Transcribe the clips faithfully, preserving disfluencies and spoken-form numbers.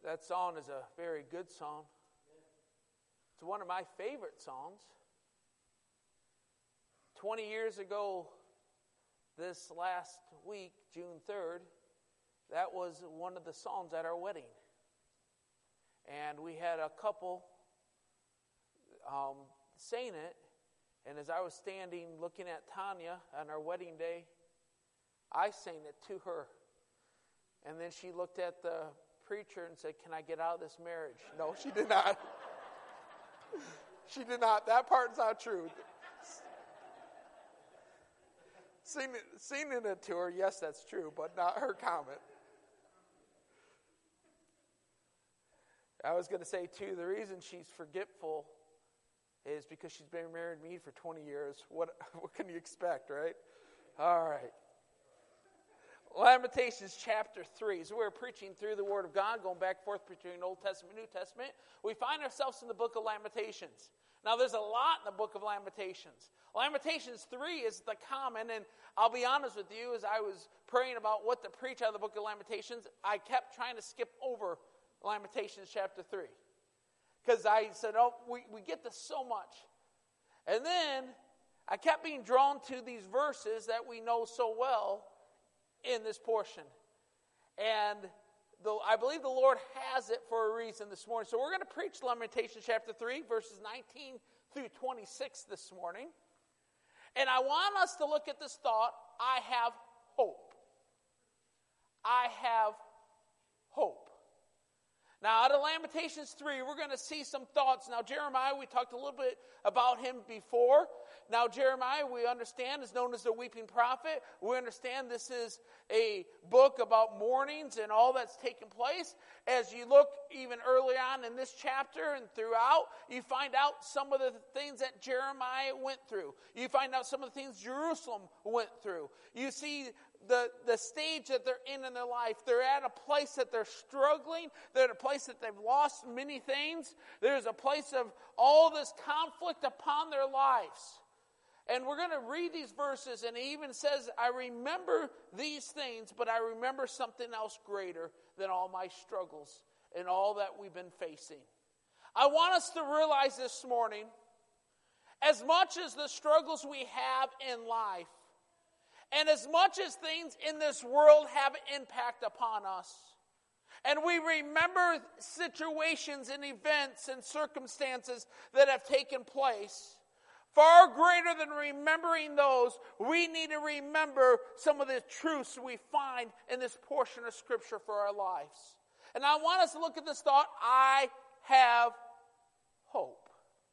That song is a very good song. It's one of my favorite songs. Twenty years ago, this last week, June third, that was one of the songs at our wedding. And we had a couple um, saying it, and as I was standing looking at Tanya on our wedding day, I sang it to her. And then she looked at the preacher and said, "Can I get out of this marriage?" No, she did not. She did not. That part's not true. Singing, singing it to her, yes, that's true, but not her comment. I was going to say, too, the reason she's forgetful is because she's been married to me for twenty years. What, what can you expect, right? All right. Lamentations chapter three. So we're preaching through the Word of God, going back and forth between Old Testament and New Testament. We find ourselves in the book of Lamentations. Now, there's a lot in the book of Lamentations. Lamentations three is the common, and I'll be honest with you, as I was praying about what to preach out of the book of Lamentations, I kept trying to skip over Lamentations chapter three. Because I said, oh, we, we get this so much. And then I kept being drawn to these verses that we know so well in this portion. And the, I believe the Lord has it for a reason this morning. So we're going to preach Lamentations chapter three, verses nineteen through twenty-six this morning. And I want us to look at this thought, I have hope. I have hope. Now, out of Lamentations three, we're going to see some thoughts. Now, Jeremiah, we talked a little bit about him before. Now, Jeremiah, we understand, is known as the weeping prophet. We understand this is a book about mournings and all that's taken place. As you look even early on in this chapter and throughout, you find out some of the things that Jeremiah went through. You find out some of the things Jerusalem went through. You see the, the stage that they're in in their life. They're at a place that they're struggling. They're at a place that they've lost many things. There's a place of all this conflict upon their lives. And we're going to read these verses, and it even says, I remember these things, but I remember something else greater than all my struggles and all that we've been facing. I want us to realize this morning, as much as the struggles we have in life, and as much as things in this world have impact upon us, and we remember situations and events and circumstances that have taken place, far greater than remembering those, we need to remember some of the truths we find in this portion of Scripture for our lives. And I want us to look at this thought, I have hope.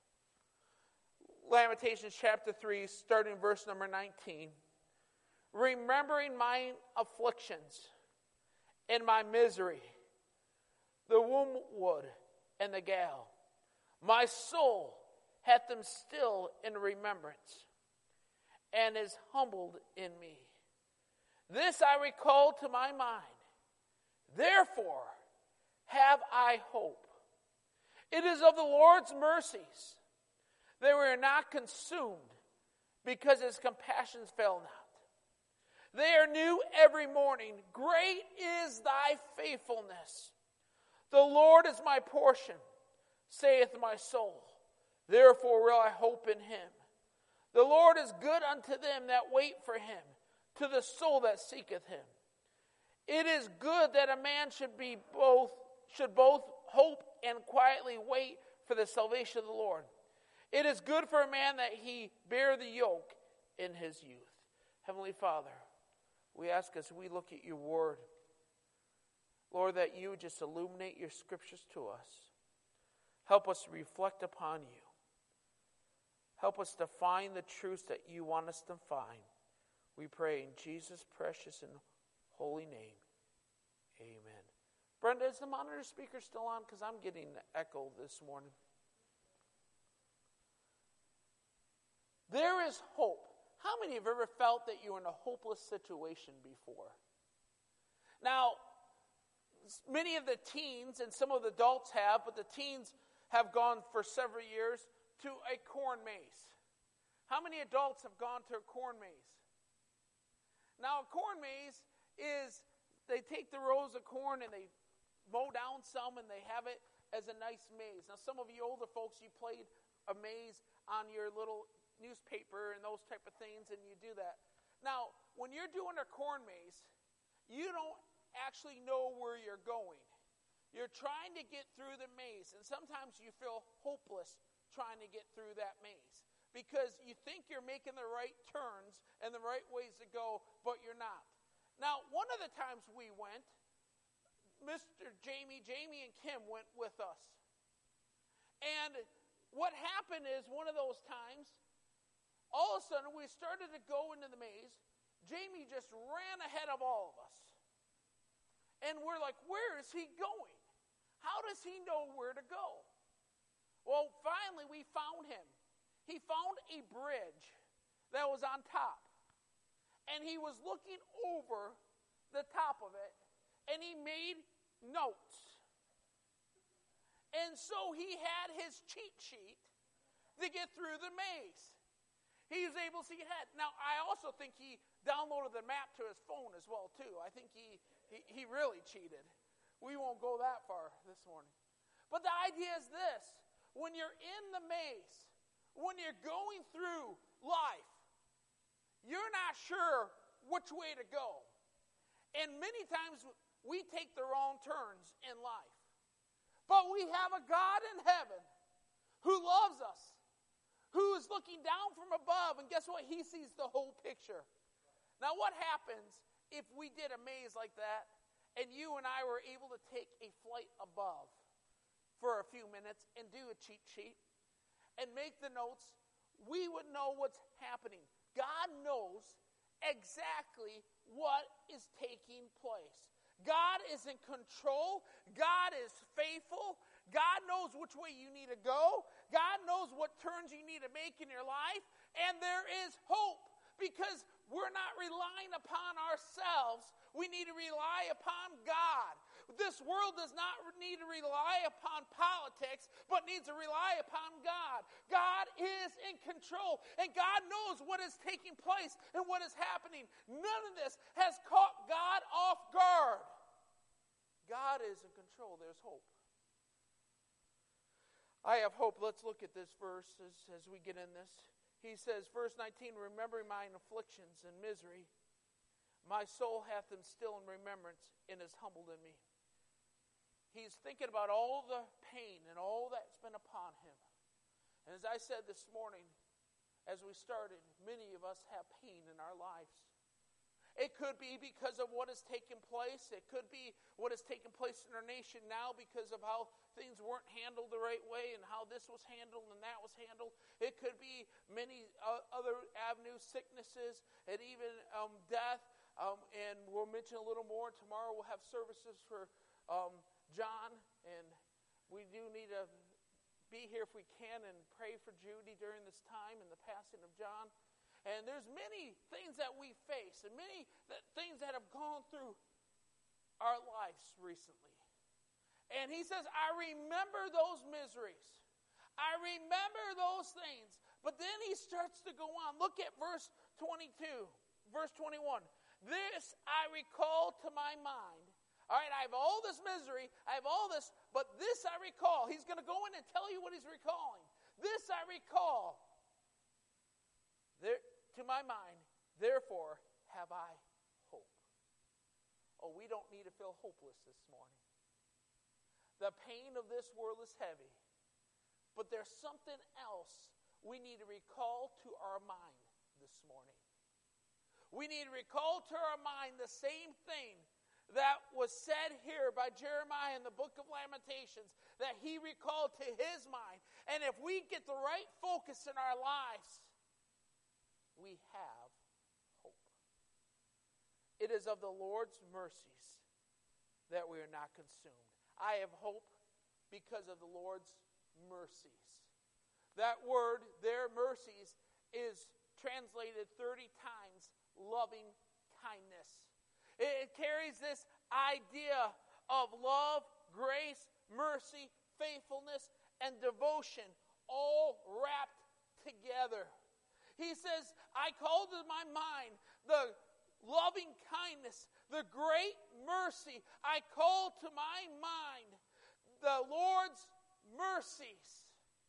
Lamentations chapter three, starting verse number nineteen. Remembering my afflictions and my misery, the wormwood and the gall, my soul hath them still in remembrance, and is humbled in me. This I recall to my mind. Therefore have I hope. It is of the Lord's mercies that we are not consumed, because his compassions fail not. They are new every morning. Great is thy faithfulness. The Lord is my portion, saith my soul. Therefore will I hope in him. The Lord is good unto them that wait for him, to the soul that seeketh him. It is good that a man should be both should both hope and quietly wait for the salvation of the Lord. It is good for a man that he bear the yoke in his youth. Heavenly Father, we ask as we look at your word, Lord, that you just illuminate your scriptures to us. Help us to reflect upon you. Help us to find the truths that you want us to find. We pray in Jesus' precious and holy name. Amen. Brenda, is the monitor speaker still on? Because I'm getting the echo this morning. There is hope. How many have ever felt that you were in a hopeless situation before? Now, many of the teens, and some of the adults have, but the teens have gone for several years to a corn maze. How many adults have gone to a corn maze? Now, a corn maze is, they take the rows of corn and they mow down some and they have it as a nice maze. Now, some of you older folks, you played a maze on your little newspaper and those type of things, and you do that. Now, when you're doing a corn maze, you don't actually know where you're going. You're trying to get through the maze, and sometimes you feel hopeless trying to get through that maze because you think you're making the right turns and the right ways to go, but you're not. Now, one of the times we went, Mister Jamie, Jamie and Kim went with us. And what happened is one of those times, all of a sudden we started to go into the maze. Jamie just ran ahead of all of us. And we're like, where is he going? How does he know where to go? Well, finally we found him. He found a bridge that was on top. And he was looking over the top of it. And he made notes. And so he had his cheat sheet to get through the maze. He was able to see ahead. Now, I also think he downloaded the map to his phone as well, too. I think he, he, he really cheated. We won't go that far this morning. But the idea is this. When you're in the maze, when you're going through life, you're not sure which way to go. And many times we take the wrong turns in life. But we have a God in heaven who loves us, who is looking down from above, and guess what? He sees the whole picture. Now, what happens if we did a maze like that, and you and I were able to take a flight above for a few minutes and do a cheat sheet and make the notes? We would know what's happening. God knows exactly what is taking place. God is in control. God is faithful. God knows which way you need to go. God knows what turns you need to make in your life. And there is hope because we're not relying upon ourselves. We need to rely upon God. This world does not need to rely upon politics, but needs to rely upon God. God is in control, and God knows what is taking place and what is happening. None of this has caught God off guard. God is in control. There's hope. I have hope. Let's look at this verse as, as we get in this. He says, verse nineteen, remembering mine afflictions and misery, my soul hath them still in remembrance and is humbled in me. He's thinking about all the pain and all that's been upon him. And as I said this morning, as we started, many of us have pain in our lives. It could be because of what has taken place. It could be what has taken place in our nation now because of how things weren't handled the right way and how this was handled and that was handled. It could be many uh, other avenues, sicknesses, and even um, death. Um, and we'll mention a little more. Tomorrow we'll have services for um, John, and we do need to be here if we can and pray for Judy during this time and the passing of John. And there's many things that we face and many th- things that have gone through our lives recently. And he says, I remember those miseries. I remember those things. But then he starts to go on. Look at verse twenty-two, verse twenty-one. This I recall to my mind. All right, I have all this misery, I have all this, but this I recall. He's going to go in and tell you what he's recalling. This I recall. There, to my mind, therefore have I hope. Oh, we don't need to feel hopeless this morning. The pain of this world is heavy, but there's something else we need to recall to our mind this morning. We need to recall to our mind the same thing that was said here by Jeremiah in the book of Lamentations, that he recalled to his mind. And if we get the right focus in our lives, we have hope. It is of the Lord's mercies that we are not consumed. I have hope because of the Lord's mercies. That word, their mercies, is translated thirty times loving kindness. It carries this idea of love, grace, mercy, faithfulness, and devotion all wrapped together. He says, I call to my mind the loving kindness, the great mercy. I call to my mind the Lord's mercies.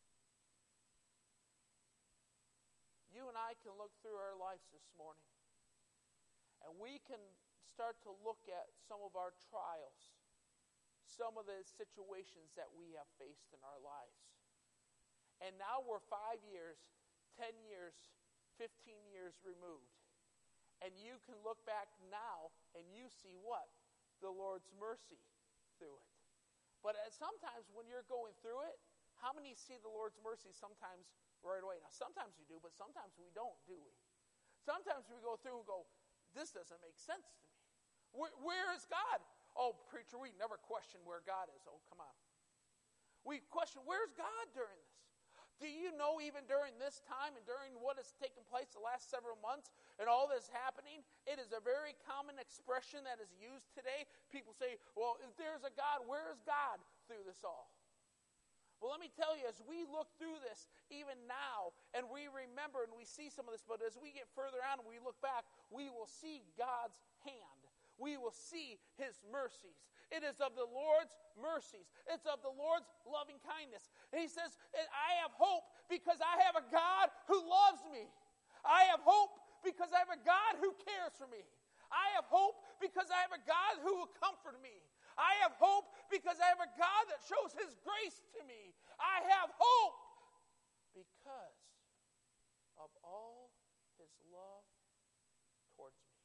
You and I can look through our lives this morning, and we can start to look at some of our trials, some of the situations that we have faced in our lives. And now we're five years, ten years, fifteen years removed. And you can look back now and you see what? The Lord's mercy through it. But sometimes when you're going through it, how many see the Lord's mercy sometimes right away? Now, sometimes we do, but sometimes we don't, do we? Sometimes we go through and go, this doesn't make sense to me. Where, where is God? Oh, preacher, we never question where God is. Oh, come on. We question, where's God during this? Do you know even during this time and during what has taken place the last several months and all this happening, it is a very common expression that is used today. People say, well, if there's a God, where is God through this all? Well, let me tell you, as we look through this, even now, and we remember and we see some of this, but as we get further on and we look back, we will see God's hand. We will see his mercies. It is of the Lord's mercies. It's of the Lord's loving kindness. And he says, I have hope because I have a God who loves me. I have hope because I have a God who cares for me. I have hope because I have a God who will comfort me. I have hope because I have a God that shows his grace to me. I have hope because of all his love towards me.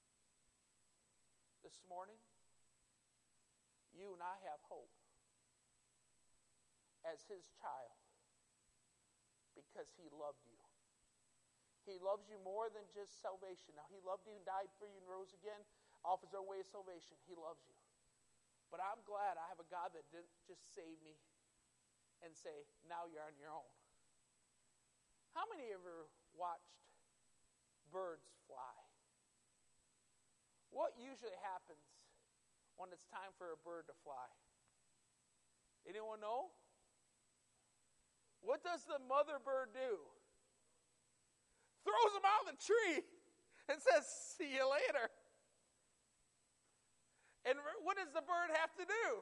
This morning, you and I have hope as his child because he loved you. He loves you more than just salvation. Now, he loved you and died for you and rose again, offers our way of salvation. He loves you. But I'm glad I have a God that didn't just save me and say, now you're on your own. How many of you watched birds fly? What usually happens when it's time for a bird to fly? Anyone know? What does the mother bird do? Throws them out of the tree and says, see you later. And what does the bird have to do?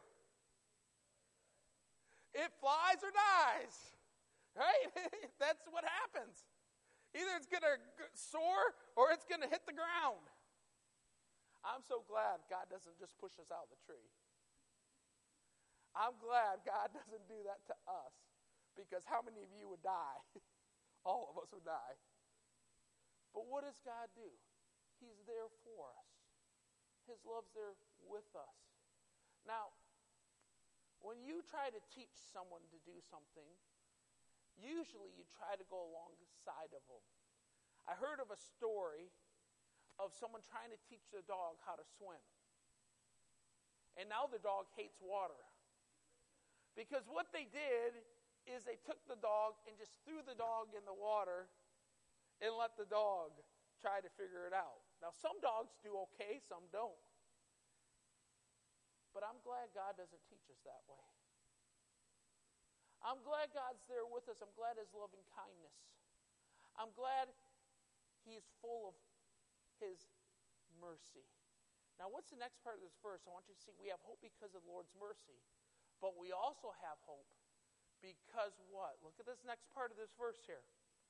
It flies or dies. Right? That's what happens. Either it's going to soar or it's going to hit the ground. I'm so glad God doesn't just push us out of the tree. I'm glad God doesn't do that to us, because how many of you would die? All of us would die. But what does God do? He's there for us. His love's there with us. Now, when you try to teach someone to do something, usually you try to go alongside of them. I heard of a story of someone trying to teach their dog how to swim. And now the dog hates water. Because what they did is they took the dog and just threw the dog in the water and let the dog try to figure it out. Now, some dogs do okay, some don't. But I'm glad God doesn't teach us that way. I'm glad God's there with us. I'm glad his loving kindness. I'm glad he's full of his mercy. Now, what's the next part of this verse? I want you to see we have hope because of the Lord's mercy. But we also have hope because what? Look at this next part of this verse here.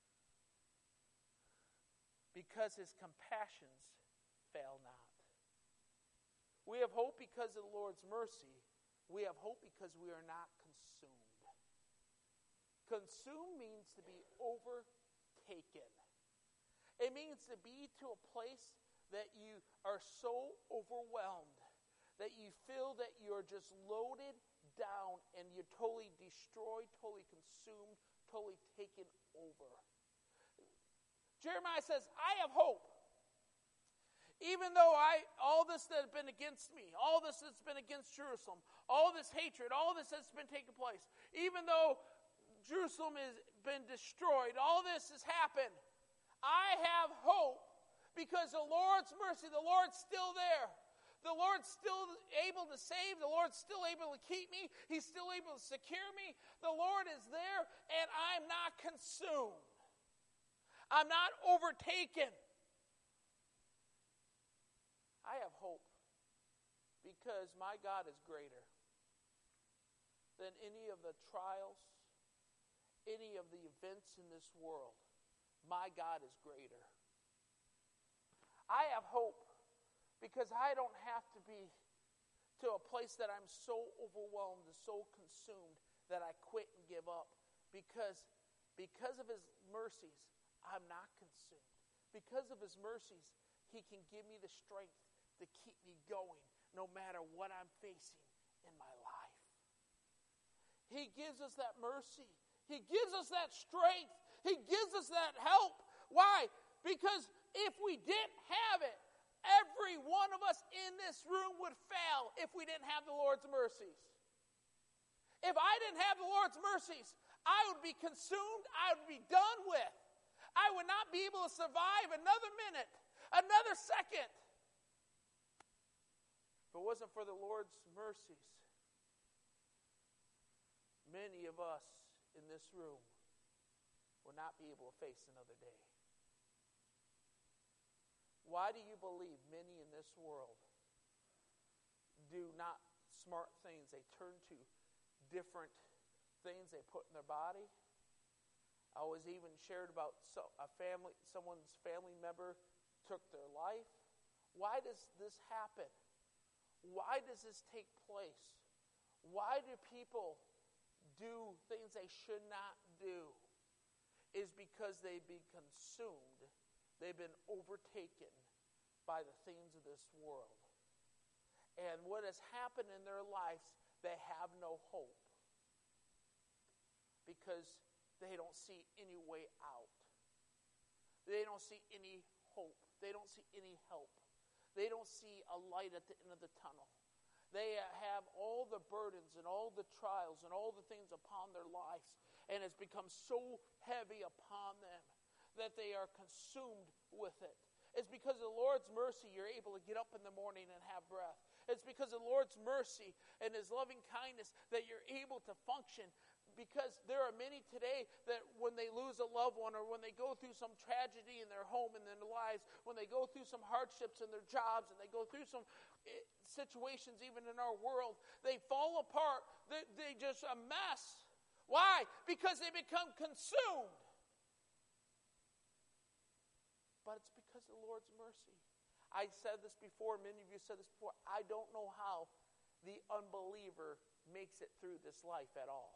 Because his compassions fail not. We have hope because of the Lord's mercy. We have hope because we are not consumed. Consumed means to be overtaken. It means to be to a place that you are so overwhelmed that you feel that you're just loaded down and you're totally destroyed, totally consumed, totally taken over. Jeremiah says, I have hope. Even though I all this that has been against me, all this that's been against Jerusalem, all this hatred, all this that's been taking place, even though Jerusalem has been destroyed, all this has happened, I have hope because the Lord's mercy, the Lord's still there. The Lord's still able to save. The Lord's still able to keep me. He's still able to secure me. The Lord is there, and I'm not consumed. I'm not overtaken. I have hope because my God is greater than any of the trials, any of the events in this world. My God is greater. I have hope because I don't have to be to a place that I'm so overwhelmed and so consumed that I quit and give up. Because, because of His mercies, I'm not consumed. Because of His mercies, He can give me the strength to keep me going no matter what I'm facing in my life. He gives us that mercy. He gives us that strength. He gives us that help. Why? Because if we didn't have it, every one of us in this room would fail if we didn't have the Lord's mercies. If I didn't have the Lord's mercies, I would be consumed. I would be done with. I would not be able to survive another minute, another second. If it wasn't for the Lord's mercies, many of us in this room will not be able to face another day. Why do you believe many in this world do not smart things? They turn to different things they put in their body. I was even shared about so, a family, someone's family member took their life. Why does this happen? Why does this take place? Why do people do things they should not do? Is because they've been consumed. They've been overtaken by the things of this world. And what has happened in their lives, they have no hope. Because they don't see any way out. They don't see any hope. They don't see any help. They don't see a light at the end of the tunnel. They have all the burdens and all the trials and all the things upon their lives, and it's become so heavy upon them that they are consumed with it. It's because of the Lord's mercy you're able to get up in the morning and have breath. It's because of the Lord's mercy and His loving kindness that you're able to function. Because there are many today that when they lose a loved one or when they go through some tragedy in their home and in their lives, when they go through some hardships in their jobs and they go through some situations even in our world, they fall apart. They, they just a mess. Why? Because they become consumed. But it's because of the Lord's mercy. I said this before, many of you said this before, I don't know how the unbeliever makes it through this life at all.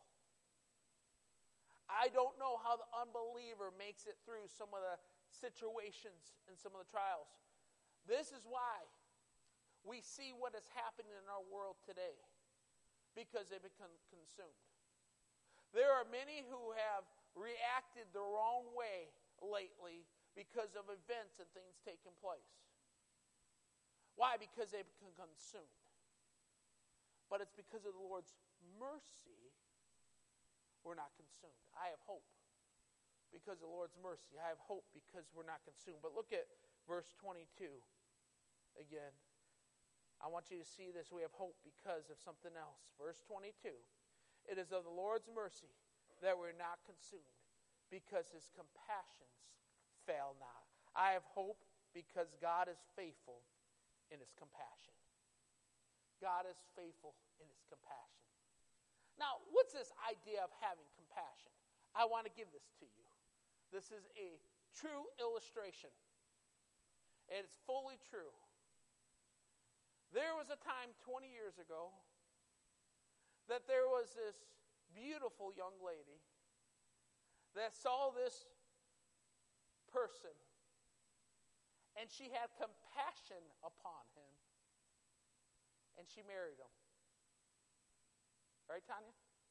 I don't know how the unbeliever makes it through some of the situations and some of the trials. This is why we see what is happening in our world today, because they become consumed. There are many who have reacted the wrong way lately because of events and things taking place. Why? Because they become consumed. But it's because of the Lord's mercy we're not consumed. I have hope because of the Lord's mercy. I have hope because we're not consumed. But look at verse twenty-two again. I want you to see this. We have hope because of something else. Verse twenty-two. It is of the Lord's mercy that we're not consumed, because His compassions fail not. I have hope because God is faithful in His compassion. God is faithful in His compassion. Now, what's this idea of having compassion? I want to give this to you. This is a true illustration. And it's fully true. There was a time twenty years ago that there was this beautiful young lady that saw this person, and she had compassion upon him, and she married him. Right, Tanya?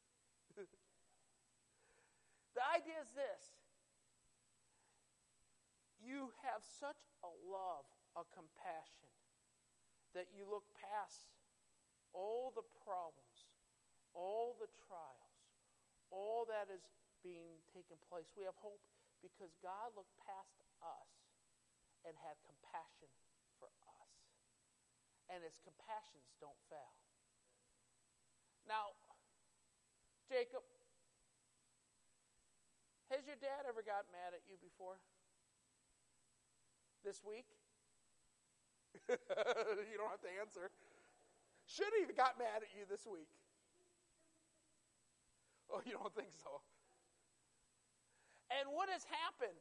The idea is this. You have such a love, a compassion, that you look past all the problems, all the trials, all that is being taken place. We have hope because God looked past us and had compassion for us. And His compassions don't fail. Now, Jacob, has your dad ever got mad at you before? This week? You don't have to answer. should have even got mad at you this week. Oh, you don't think so? And what has happened?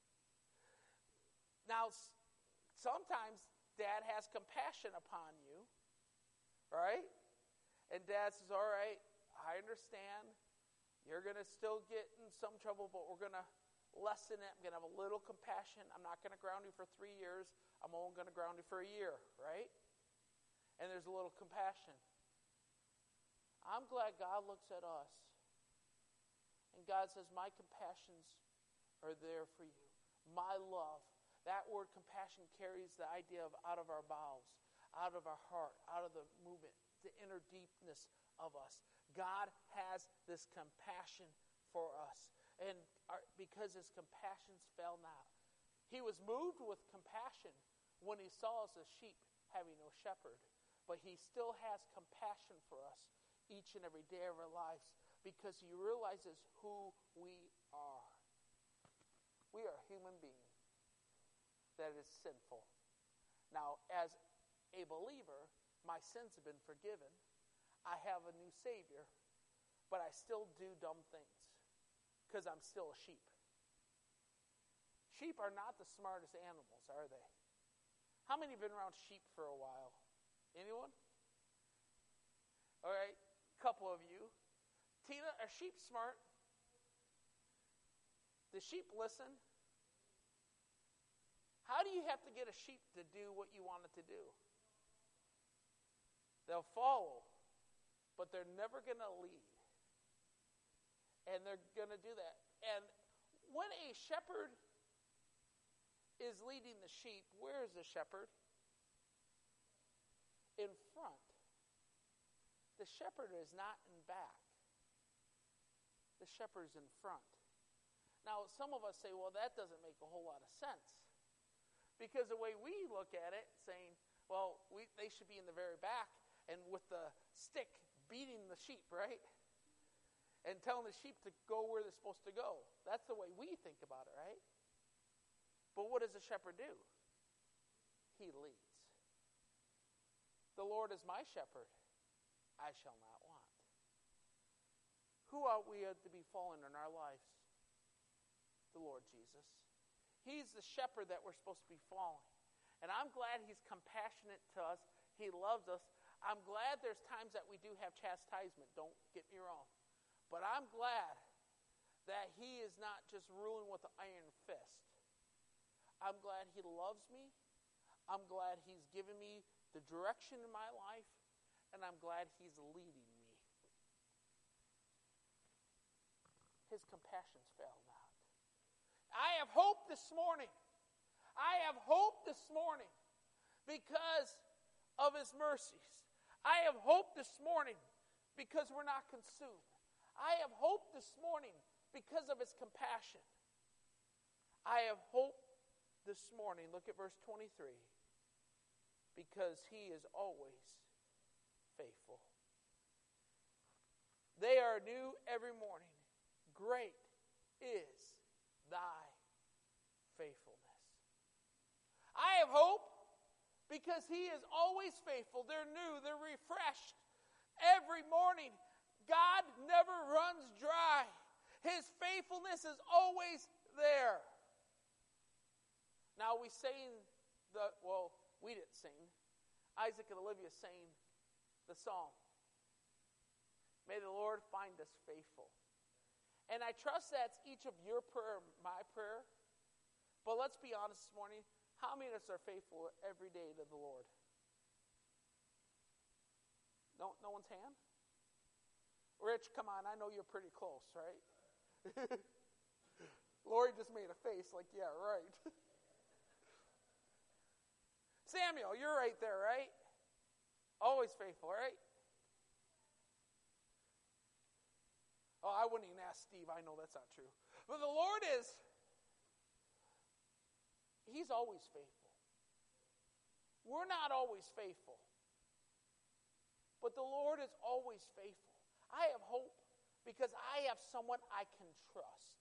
Now, sometimes Dad has compassion upon you, right? And Dad says, all right, I understand. You're going to still get in some trouble, but we're going to lessen it. I'm going to have a little compassion. I'm not going to ground you for three years. I'm only going to ground you for a year, right? And there's a little compassion. I'm glad God looks at us. And God says, my compassions are there for you. My love. That word compassion carries the idea of out of our bowels, out of our heart, out of the movement, the inner deepness of us. God has this compassion for us. And our, because his compassions fail not. He was moved with compassion when he saw us as sheep having no shepherd. But he still has compassion for us each and every day of our lives because he realizes who we are. We are a human being that is sinful. Now, as a believer, my sins have been forgiven. I have a new Savior, but I still do dumb things because I'm still a sheep. Sheep are not the smartest animals, are they? How many have been around sheep for a while? Anyone? All right, a couple of you. Tina, are sheep smart? Do sheep listen? How do you have to get a sheep to do what you want it to do? They'll follow, but they're never going to lead. And they're going to do that. And when a shepherd is leading the sheep, where is the shepherd? In front. The shepherd is not in back. The shepherd is in front. Now, some of us say, well, that doesn't make a whole lot of sense. Because the way we look at it, saying, well, we, they should be in the very back, and with the stick beating the sheep, right? And telling the sheep to go where they're supposed to go. That's the way we think about it, right? But what does the shepherd do? He leads. The Lord is my shepherd. I shall not want. Who ought we to be following in our lives? The Lord Jesus. He's the shepherd that we're supposed to be following. And I'm glad he's compassionate to us. He loves us. I'm glad there's times that we do have chastisement. Don't get me wrong. But I'm glad that he is not just ruling with an iron fist. I'm glad he loves me. I'm glad he's given me the direction in my life. And I'm glad he's leading me. His compassions fail not. I have hope this morning. I have hope this morning because of his mercies. I have hope this morning because we're not consumed. I have hope this morning because of his compassion. I have hope this morning. Look at verse twenty-three. Because he is always faithful. They are new every morning. Great is thy faithfulness. I have hope because he is always faithful. They're new. They're refreshed every morning. God never runs dry. His faithfulness is always there. Now we sing the, well, we didn't sing. Isaac and Olivia sang the song. May the Lord find us faithful. And I trust that's each of your prayer, my prayer. But let's be honest this morning. How many of us are faithful every day to the Lord? No, no one's hand? Rich, come on. I know you're pretty close, right? Lori just made a face like, yeah, right. Samuel, you're right there, right? Always faithful, right? Oh, I wouldn't even ask Steve. I know that's not true. But the Lord is, he's always faithful. We're not always faithful. But the Lord is always faithful. I have hope because I have someone I can trust.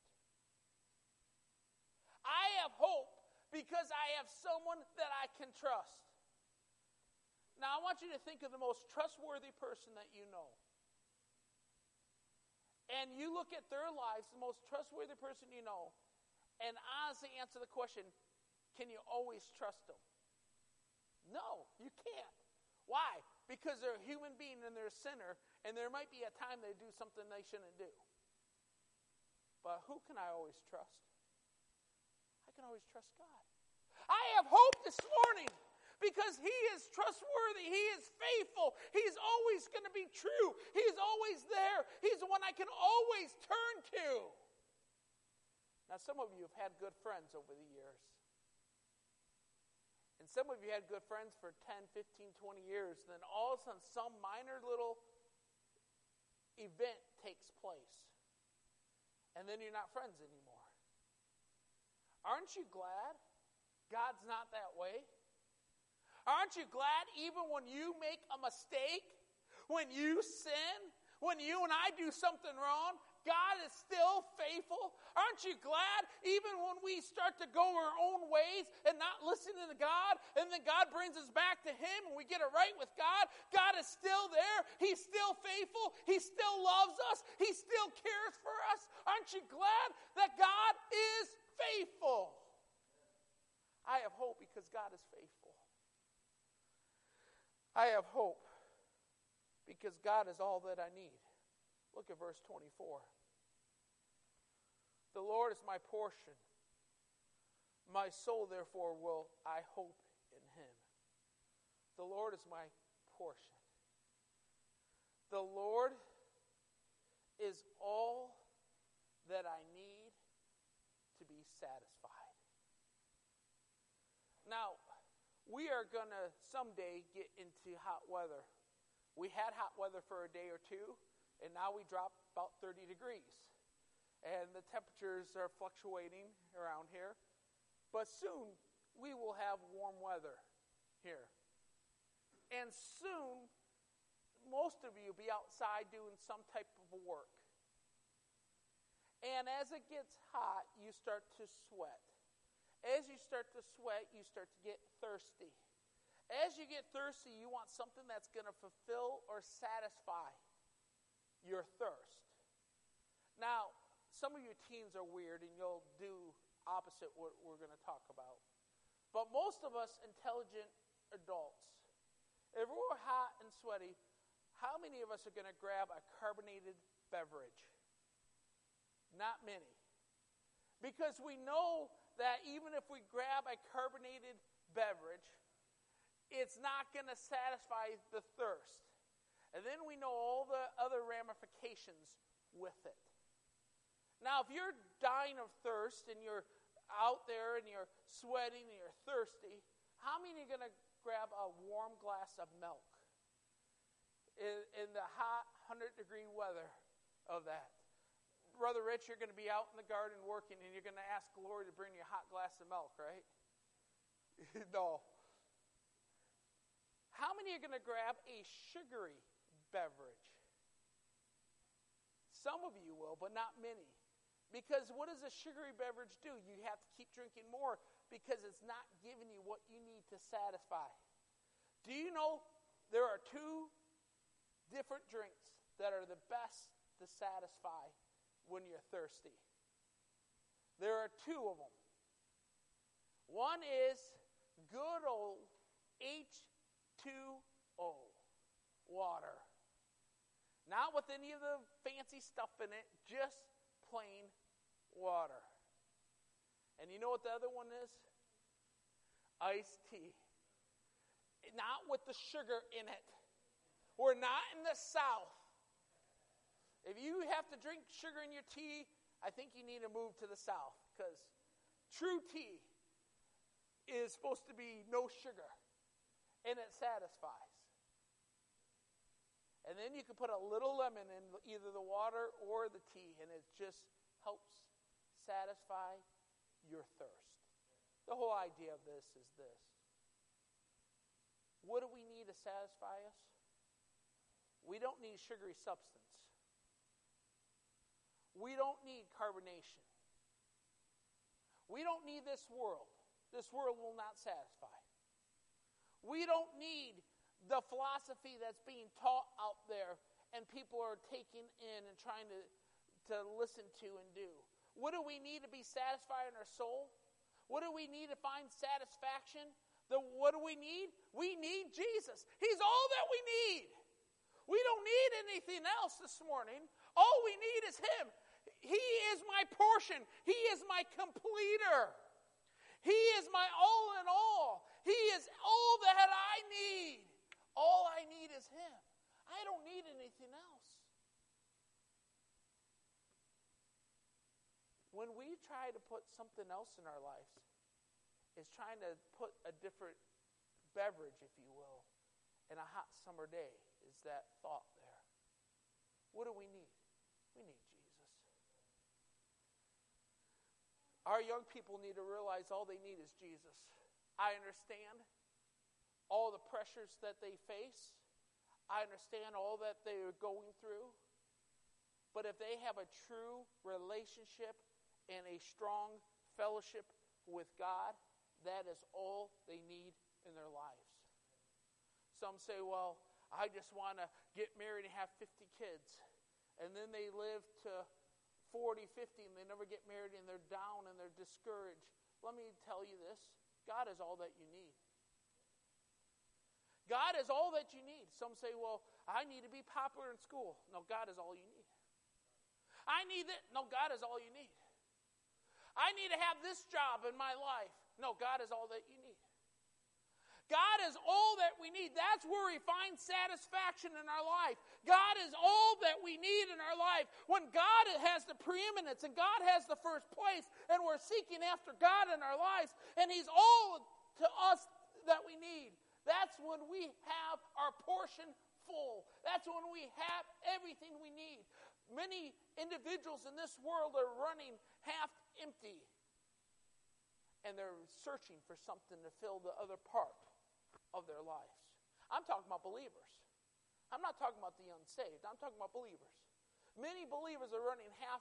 I have hope because I have someone that I can trust. Now, I want you to think of the most trustworthy person that you know. And you look at their lives, the most trustworthy person you know, and honestly answer the question, can you always trust them? No, you can't. Why? Because they're a human being and they're a sinner, and there might be a time they do something they shouldn't do. But who can I always trust? I can always trust God. I have hope this morning. Because he is trustworthy. He is faithful. He's always going to be true. He's always there. He's the one I can always turn to. Now, some of you have had good friends over the years. And some of you had good friends for ten, fifteen, twenty years. And then all of a sudden, some minor little event takes place. And then you're not friends anymore. Aren't you glad God's not that way? Aren't you glad even when you make a mistake, when you sin, when you and I do something wrong, God is still faithful? Aren't you glad even when we start to go our own ways and not listen to God, and then God brings us back to him and we get it right with God? God is still there. He's still faithful. He still loves us. He still cares for us. Aren't you glad that God is faithful? I have hope because God is faithful. I have hope because God is all that I need. Look at verse twenty-four. The Lord is my portion. My soul, therefore, will I hope in him. The Lord is my portion. The Lord is all that I need to be satisfied. Now, we are going to someday get into hot weather. We had hot weather for a day or two, and now we drop about thirty degrees. And the temperatures are fluctuating around here. But soon, we will have warm weather here. And soon, most of you will be outside doing some type of work. And as it gets hot, you start to sweat. As you start to sweat, you start to get thirsty. As you get thirsty, you want something that's going to fulfill or satisfy your thirst. Now, some of you teens are weird and you'll do opposite what we're going to talk about. But most of us intelligent adults, if we're hot and sweaty, how many of us are going to grab a carbonated beverage? Not many. Because we know that even if we grab a carbonated beverage, it's not going to satisfy the thirst. And then we know all the other ramifications with it. Now, if you're dying of thirst and you're out there and you're sweating and you're thirsty, how many are going to grab a warm glass of milk in, in the hot one hundred degree weather of that? Brother Rich, you're going to be out in the garden working and you're going to ask Lori to bring you a hot glass of milk, right? No. How many are going to grab a sugary beverage? Some of you will, but not many. Because what does a sugary beverage do? You have to keep drinking more because it's not giving you what you need to satisfy. Do you know there are two different drinks that are the best to satisfy when you're thirsty? There are two of them. One is good old H two O, water. Not with any of the fancy stuff in it, just plain water. And you know what the other one is? Iced tea. Not with the sugar in it. We're not in the South. If you have to drink sugar in your tea, I think you need to move to the South, because true tea is supposed to be no sugar, and it satisfies. And then you can put a little lemon in either the water or the tea, and it just helps satisfy your thirst. The whole idea of this is this. What do we need to satisfy us? We don't need sugary substance. We don't need carbonation. We don't need this world. This world will not satisfy. We don't need the philosophy that's being taught out there and people are taking in and trying to, to listen to and do. What do we need to be satisfied in our soul? What do we need to find satisfaction? The, what do we need? We need Jesus. He's all that we need. We don't need anything else this morning. All we need is Him. He is my portion. He is my completer. He is my all in all. He is all that I need. All I need is Him. I don't need anything else. When we try to put something else in our lives, it's trying to put a different beverage, if you will, in a hot summer day, is that thought there. What do we need? We need Jesus. Our young people need to realize all they need is Jesus. I understand all the pressures that they face. I understand all that they are going through. But if they have a true relationship and a strong fellowship with God, that is all they need in their lives. Some say, well, I just want to get married and have fifty kids. And then they live to forty, fifty, and they never get married, and they're down and they're discouraged. Let me tell you this. God is all that you need. God is all that you need. Some say, well, I need to be popular in school. No, God is all you need. I need it. No, God is all you need. I need to have this job in my life. No, God is all that you need. God is all that we need. That's where we find satisfaction in our life. God is all that we need in our life. When God has the preeminence and God has the first place and we're seeking after God in our lives and He's all to us that we need, that's when we have our portion full. That's when we have everything we need. Many individuals in this world are running half empty and they're searching for something to fill the other part of their lives. I'm talking about believers. I'm not talking about the unsaved. I'm talking about believers. Many believers are running half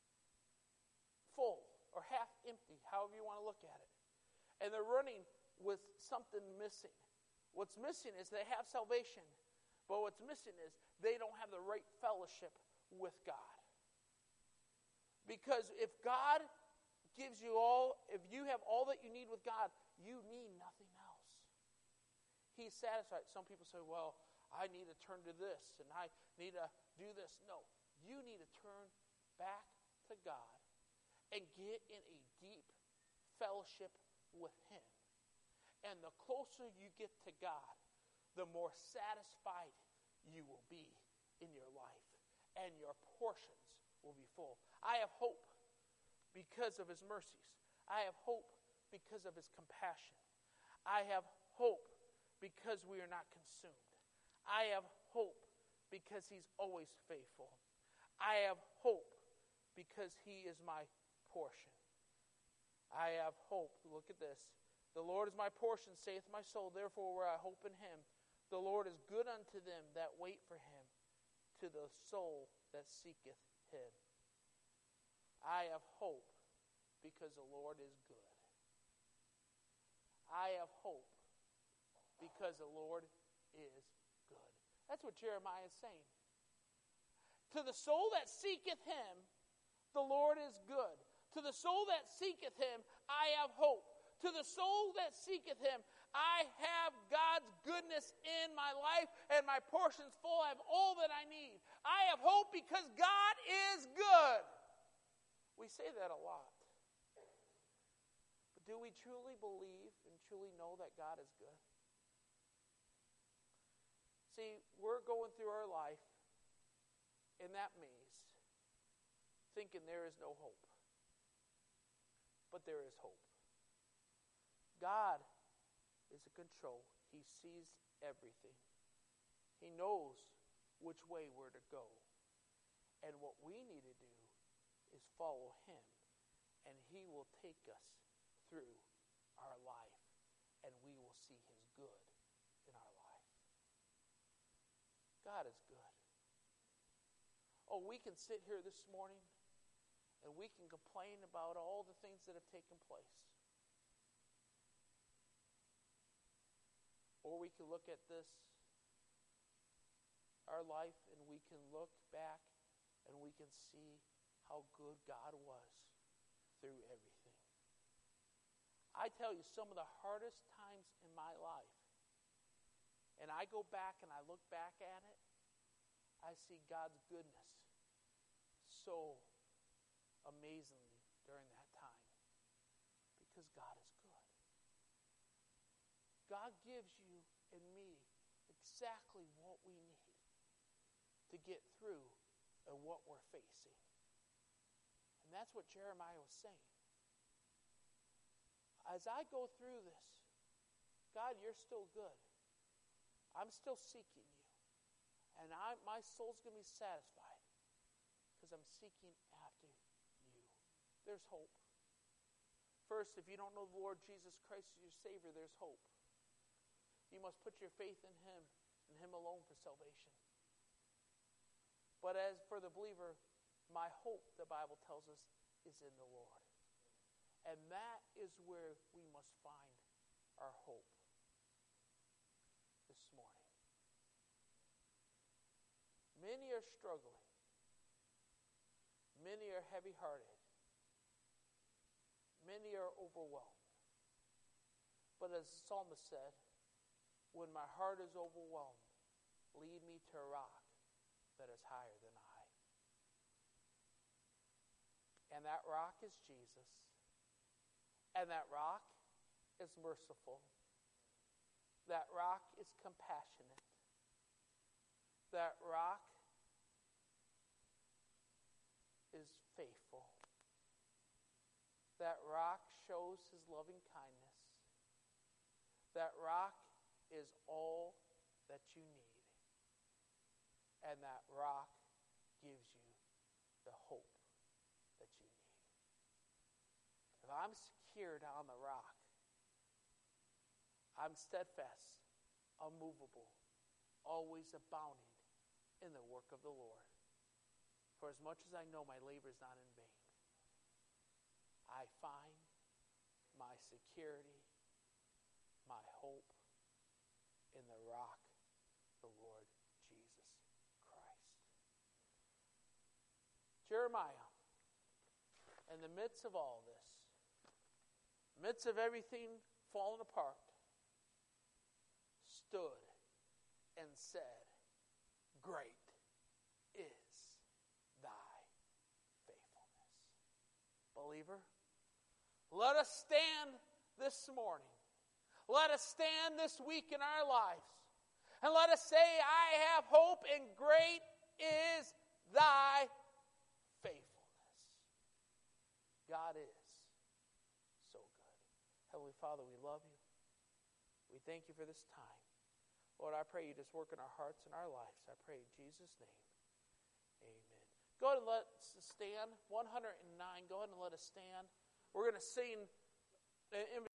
full or half empty, however you want to look at it. And they're running with something missing. What's missing is they have salvation, but what's missing is they don't have the right fellowship with God. Because if God gives you all, if you have all that you need with God, you need nothing else. He's satisfied. Some people say, well, I need to turn to this and I need to do this. No, you need to turn back to God and get in a deep fellowship with Him. And the closer you get to God, the more satisfied you will be in your life. And your portions will be full. I have hope because of His mercies. I have hope because of His compassion. I have hope because we are not consumed. I have hope because He's always faithful. I have hope because He is my portion. I have hope. Look at this. The Lord is my portion, saith my soul. Therefore, where I hope in Him, the Lord is good unto them that wait for Him, to the soul that seeketh Him. I have hope because the Lord is good. I have hope because the Lord is good. That's what Jeremiah is saying. To the soul that seeketh Him, the Lord is good. To the soul that seeketh Him, I have hope. To the soul that seeketh Him, I have God's goodness in my life, and my portion's full. I have all that I need. I have hope because God is good. We say that a lot. But do we truly believe and truly know that God is good? See, we're going through our life in that maze, thinking there is no hope. But there is hope. God is in control. He sees everything. He knows which way we're to go. And what we need to do is follow Him. And He will take us through our life. And we will see His good in our life. God is good. Oh, we can sit here this morning and we can complain about all the things that have taken place. Or we can look at this our life and we can look back and we can see how good God was through everything. I tell you, some of the hardest times in my life, and I go back and I look back at it, I see God's goodness so amazingly during that time because God is good. God gives you and me exactly what we need to get through and what we're facing. And that's what Jeremiah was saying. As I go through this, God, you're still good. I'm still seeking you. And I, my soul's going to be satisfied because I'm seeking after you. There's hope. First, if you don't know the Lord Jesus Christ as your Savior, there's hope. You must put your faith in Him and Him alone for salvation. But as for the believer, my hope, the Bible tells us, is in the Lord. And that is where we must find our hope this morning. Many are struggling. Many are heavy-hearted. Many are overwhelmed. But as the psalmist said, when my heart is overwhelmed, lead me to a rock that is higher than I. And that rock is Jesus. And that rock is merciful. That rock is compassionate. That rock is faithful. That rock shows His loving kindness. That rock is all that you need. And that rock gives you the hope that you need. If I'm secured on the rock, I'm steadfast, unmovable, always abounding in the work of the Lord. For as much as I know my labor is not in vain, I find my security, my hope in the rock, the Lord Jesus Christ. Jeremiah, in the midst of all this, midst of everything falling apart, stood and said, "Great is thy faithfulness." Believer, let us stand this morning. Let us stand this week in our lives. And let us say, I have hope, and great is thy faithfulness. God is so good. Heavenly Father, we love you. We thank you for this time. Lord, I pray you just work in our hearts and our lives. I pray in Jesus' name. Amen. Go ahead and let's stand. one hundred nine. Go ahead and let us stand. We're going to sing in